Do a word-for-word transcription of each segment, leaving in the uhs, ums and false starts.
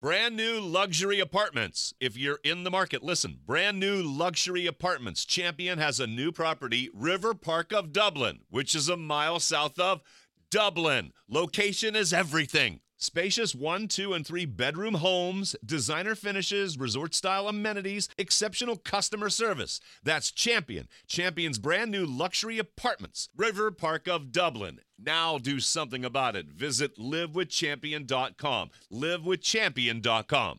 Brand new luxury apartments. If you're in the market, listen. Brand new luxury apartments. Champion has a new property, River Park of Dublin, which is a mile south of Dublin. Location is everything. Spacious one, two, and three bedroom homes, designer finishes, resort-style amenities, exceptional customer service. That's Champion. Champion's brand new luxury apartments, River Park of Dublin. Now do something about it. Visit live with champion dot com. live with champion dot com.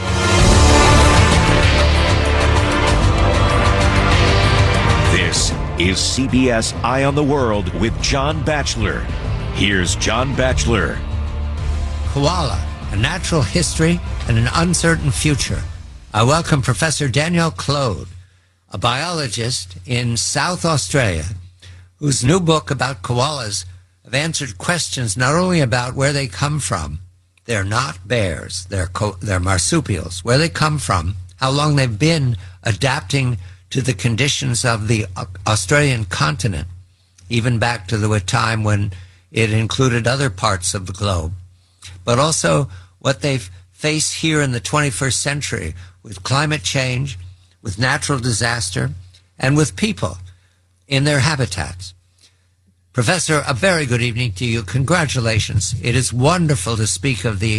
This is C B S Eye on the World with John Batchelor. Here's John Batchelor. Koala, a natural history and an uncertain future. I welcome Professor Danielle Clode, a biologist in South Australia, whose new book about koalas have answered questions not only about where they come from, they're not bears, they're, co- they're marsupials, where they come from, how long they've been adapting to the conditions of the Australian continent, even back to the time when it included other parts of the globe, but also what they've faced here in the twenty-first century with climate change, with natural disaster, and with people in their habitats. Professor, a very good evening to you. Congratulations. It is wonderful to speak of the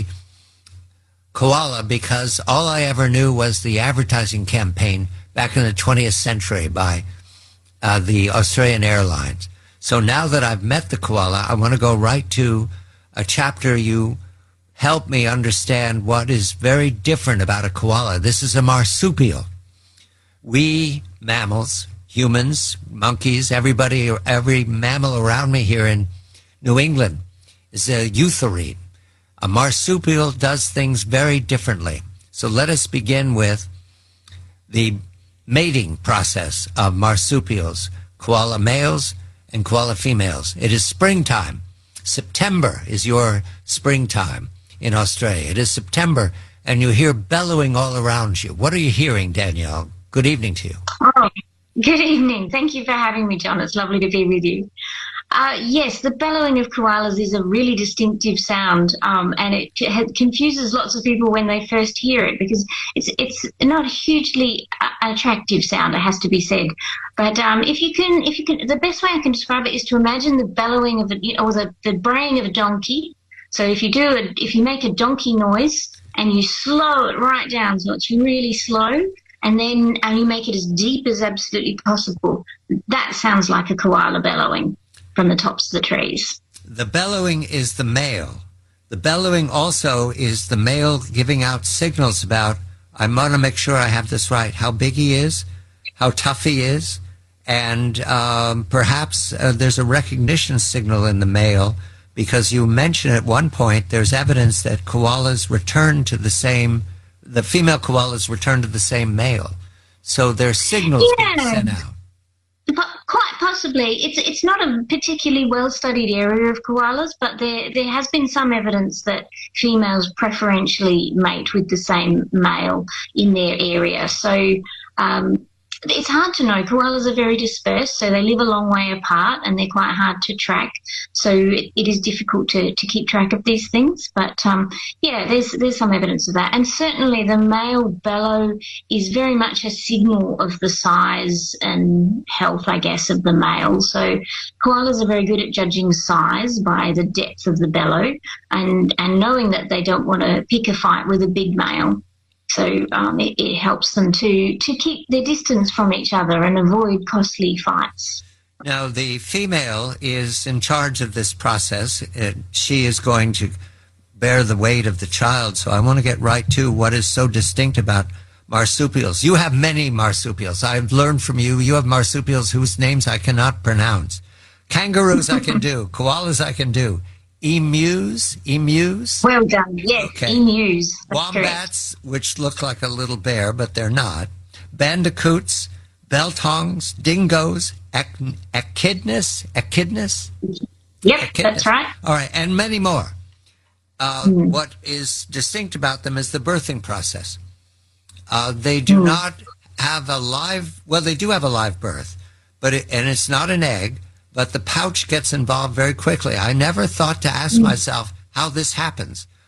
koala because all I ever knew was the advertising campaign back in the twentieth century by uh, the Australian Airlines. So now that I've met the koala, I want to go right to a chapter you help me understand what is very different about a koala. This is a marsupial. We mammals, humans, monkeys, everybody, every mammal around me here in New England is a eutherine. A marsupial does things very differently. So let us begin with the mating process of marsupials, koala males and koala females. It is springtime. September is your springtime in Australia. It is September, and you hear bellowing all around you. What are you hearing, Danielle? Good evening to you. Oh, good evening. Thank you for having me, John. It's lovely to be with you. Uh, yes, the bellowing of koalas is a really distinctive sound, um, and it c- confuses lots of people when they first hear it because it's it's not a hugely uh, attractive sound. It has to be said, but um, if you can, if you can, the best way I can describe it is to imagine the bellowing of a, you know, or the, the braying of a donkey. So if you do it, if you make a donkey noise and you slow it right down, so it's really slow, and then and you make it as deep as absolutely possible, that sounds like a koala bellowing from the tops of the trees. The bellowing is the male. The bellowing also is the male giving out signals about, I want to make sure I have this right, how big he is, how tough he is, and um, perhaps uh, there's a recognition signal in the male, because you mentioned at one point there's evidence that koalas return to the same, the female koalas return to the same male. So there's signals yeah. being sent out. Quite possibly. It's it's not a particularly well-studied area of koalas, but there there has been some evidence that females preferentially mate with the same male in their area. So um, it's hard to know. Koalas are very dispersed, so they live a long way apart and they're quite hard to track. So it, it is difficult to, to keep track of these things. But, um, yeah, there's there's some evidence of that. And certainly the male bellow is very much a signal of the size and health, I guess, of the male. So koalas are very good at judging size by the depth of the bellow and, and knowing that they don't want to pick a fight with a big male. So um, it, it helps them to, to keep their distance from each other and avoid costly fights. Now, the female is in charge of this process. It, she is going to bear the weight of the child. So I want to get right to what is so distinct about marsupials. You have many marsupials. I've learned from you. You have marsupials whose names I cannot pronounce. Kangaroos I can do. Koalas I can do. Emus, emus. Well done, yes, okay. Emus. Wombats, correct. Which look like a little bear, but they're not. Bandicoots, beltongs, dingoes, ech- echidnas, echidnas. Yep, echidnas. That's right. All right, and many more. Uh, mm. What is distinct about them is the birthing process. Uh, they do mm. not have a live, well, they do have a live birth, but it, and it's not an egg, but the pouch gets involved very quickly. I never thought to ask mm. myself how this happens.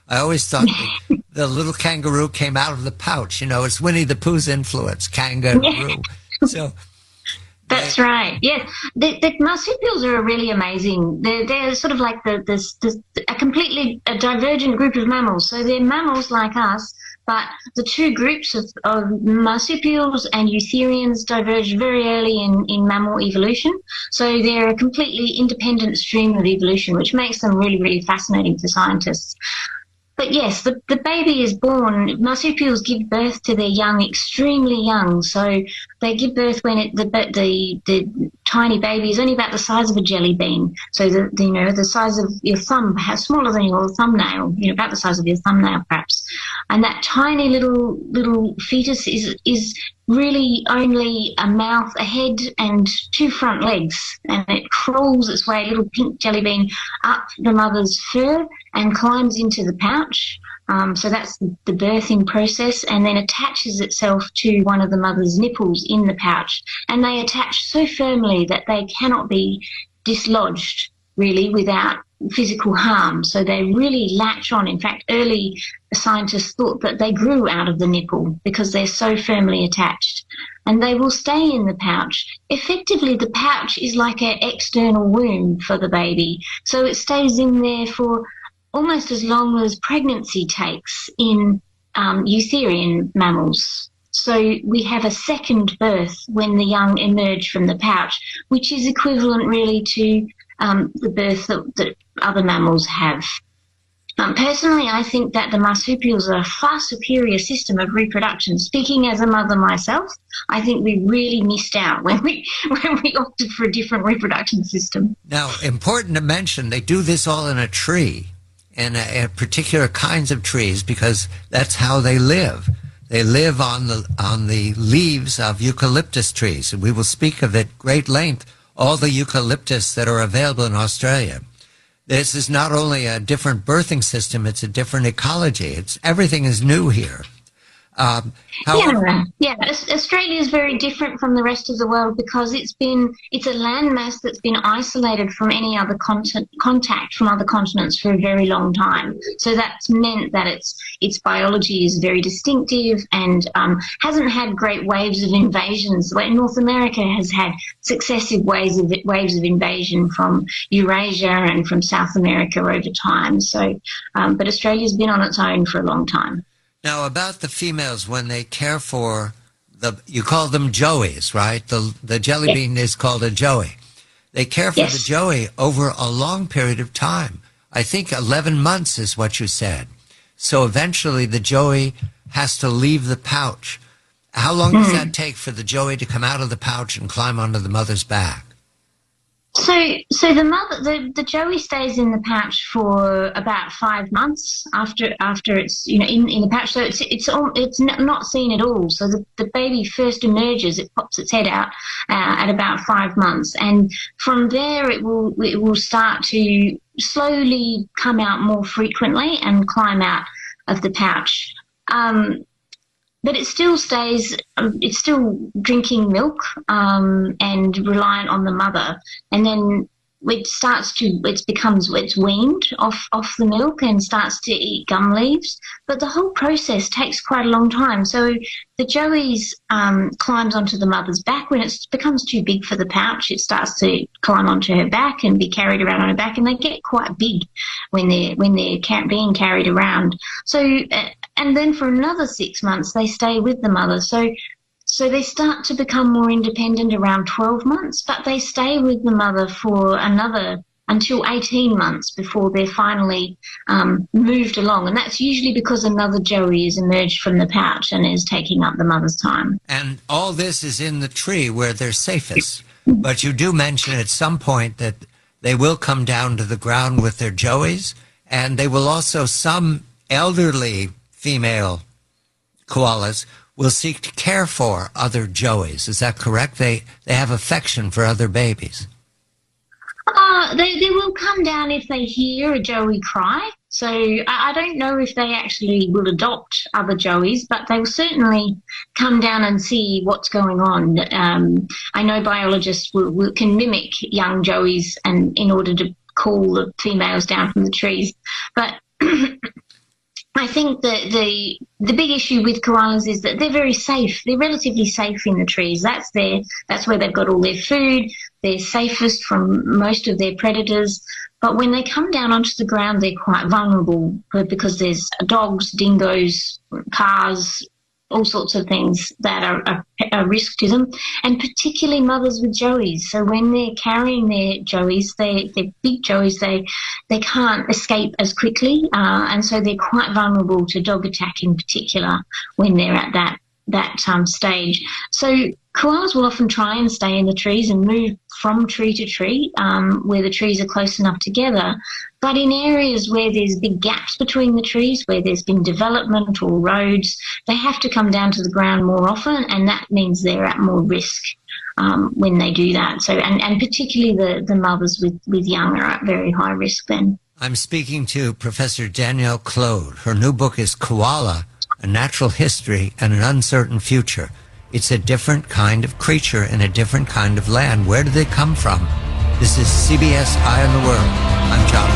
I always thought the, the little kangaroo came out of the pouch. You know, it's Winnie the Pooh's influence, kangaroo. Yeah. So that's they, right. Yes, the, the marsupials are really amazing. They're they're sort of like the this, this a completely a divergent group of mammals. So they're mammals like us, but the two groups of, of marsupials and eutherians diverged very early in, in mammal evolution. So they're a completely independent stream of evolution, which makes them really, really fascinating for scientists. But yes, the, the baby is born. Marsupials give birth to their young extremely young. So they give birth when it, the, the the tiny baby is only about the size of a jelly bean. So the, the you know the size of your thumb, perhaps smaller than your thumbnail. You know, about the size of your thumbnail, perhaps. And that tiny little little fetus is is really only a mouth, a head, and two front legs, and it crawls its way, a little pink jelly bean, up the mother's fur and climbs into the pouch. Um, so that's the birthing process, and then attaches itself to one of the mother's nipples in the pouch. And they attach so firmly that they cannot be dislodged, really, without physical harm. So they really latch on. In fact, early scientists thought that they grew out of the nipple because they're so firmly attached. And they will stay in the pouch. Effectively, the pouch is like an external womb for the baby. So it stays in there for almost as long as pregnancy takes in um, eutherian mammals. So we have a second birth when the young emerge from the pouch, which is equivalent really to um, the birth that, that other mammals have. Um, personally, I think that the marsupials are a far superior system of reproduction. Speaking as a mother myself, I think we really missed out when we when we opted for a different reproduction system. Now, important to mention, they do this all in a tree, in a, a particular kinds of trees, because that's how they live. They live on the on the leaves of eucalyptus trees, and we will speak of at great length all the eucalyptus that are available in Australia. This is not only a different birthing system, it's a different ecology. It's everything is new here. Um, however, yeah, yeah. Australia is very different from the rest of the world because it's been it's a landmass that's been isolated from any other content, contact from other continents for a very long time. So that's meant that its its biology is very distinctive and um, hasn't had great waves of invasions. Where North America has had successive waves of waves of invasion from Eurasia and from South America over time. So, um, but Australia's been on its own for a long time. Now, about the females, when they care for the, you call them joeys, right? The the jelly yes. bean is called a joey. They care for yes. the joey over a long period of time. I think eleven months is what you said. So eventually the joey has to leave the pouch. How long mm. does that take for the joey to come out of the pouch and climb onto the mother's back? So, so the mother, the, the joey stays in the pouch for about five months after after it's you know in, in the pouch. So it's it's it's not seen at all. So the, the baby first emerges, it pops its head out uh, at about five months, and from there it will it will start to slowly come out more frequently and climb out of the pouch. Um, But it still stays, it's still drinking milk um, and reliant on the mother. And then it starts to, it becomes, it's weaned off, off the milk and starts to eat gum leaves. But the whole process takes quite a long time. So the joey's um, climbs onto the mother's back. When it becomes too big for the pouch, it starts to climb onto her back and be carried around on her back. And they get quite big when they're, when they're being carried around. So, uh, and then for another six months, they stay with the mother. So so they start to become more independent around twelve months, but they stay with the mother for another until eighteen months before they're finally um, moved along. And that's usually because another joey has emerged from the pouch and is taking up the mother's time. And all this is in the tree where they're safest. But you do mention at some point that they will come down to the ground with their joeys, and they will also, some elderly female koalas will seek to care for other joeys. Is that correct? They they have affection for other babies. Uh, they, they will come down if they hear a joey cry. So I, I don't know if they actually will adopt other joeys, but they will certainly come down and see what's going on. Um, I know biologists will, will, can mimic young joeys and in order to call the females down from the trees. But I think that the the big issue with koalas is that they're very safe. They're relatively safe in the trees. That's their that's where they've got all their food. They're safest from most of their predators. But when they come down onto the ground, they're quite vulnerable because there's dogs, dingoes, cars, all sorts of things that are a, a risk to them, and particularly mothers with joeys. So when they're carrying their joeys, they, they're big joeys, they they can't escape as quickly, uh, and so they're quite vulnerable to dog attack in particular when they're at that that um, stage. So koalas will often try and stay in the trees and move from tree to tree um, where the trees are close enough together. But in areas where there's big gaps between the trees, where there's been development or roads, they have to come down to the ground more often, and that means they're at more risk um, when they do that. So, and, and particularly the, the mothers with, with young are at very high risk then. I'm speaking to Professor Danielle Claude. Her new book is Koala, A Natural History and an Uncertain Future. It's a different kind of creature in a different kind of land. Where do they come from? This is C B S Eye on the World. I'm John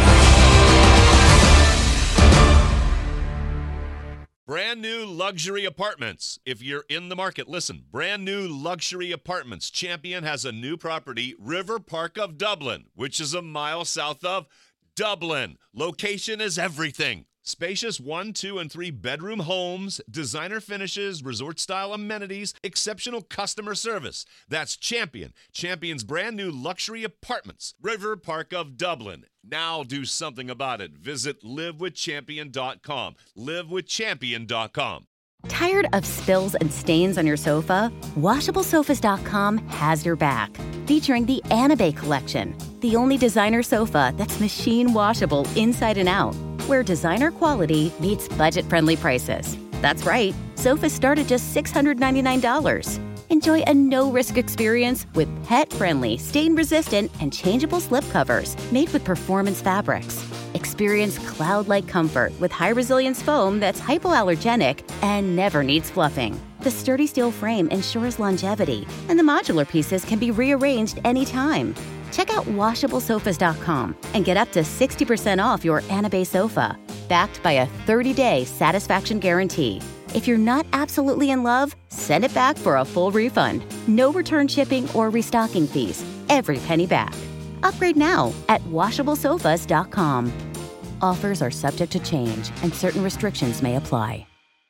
Batchelor. Brand new luxury apartments. If you're in the market, listen. Brand new luxury apartments. Champion has a new property, River Park of Dublin, which is a mile south of Dublin. Location is everything. Spacious one, two, and three bedroom homes, designer finishes, resort-style amenities, exceptional customer service. That's Champion. Champion's brand new luxury apartments. River Park of Dublin. Now do something about it. Visit live with champion dot com. live with champion dot com. Tired of spills and stains on your sofa? washable sofas dot com has your back. Featuring the Anabay collection, the only designer sofa that's machine washable inside and out, where designer quality meets budget-friendly prices. That's right, sofas start at just six hundred ninety-nine dollars. Enjoy a no-risk experience with pet-friendly, stain-resistant, and changeable slip covers made with performance fabrics. Experience cloud-like comfort with high-resilience foam that's hypoallergenic and never needs fluffing. The sturdy steel frame ensures longevity, and the modular pieces can be rearranged anytime. Check out washable sofas dot com and get up to sixty percent off your Anabay sofa, backed by a thirty-day satisfaction guarantee. If you're not absolutely in love, send it back for a full refund. No return shipping or restocking fees. Every penny back. Upgrade now at washable sofas dot com. Offers are subject to change, and certain restrictions may apply.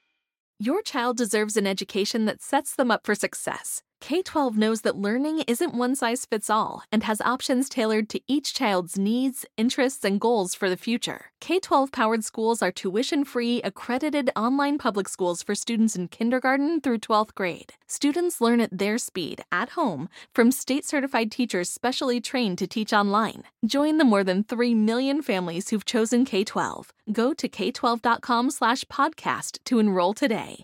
Your child deserves an education that sets them up for success. K twelve knows that learning isn't one size fits all and has options tailored to each child's needs, interests, and goals for the future. K twelve powered schools are tuition-free, accredited online public schools for students in kindergarten through twelfth grade. Students learn at their speed, at home, from state-certified teachers specially trained to teach online. Join the more than three million families who've chosen K twelve. Go to k twelve dot com slash podcast to enroll today.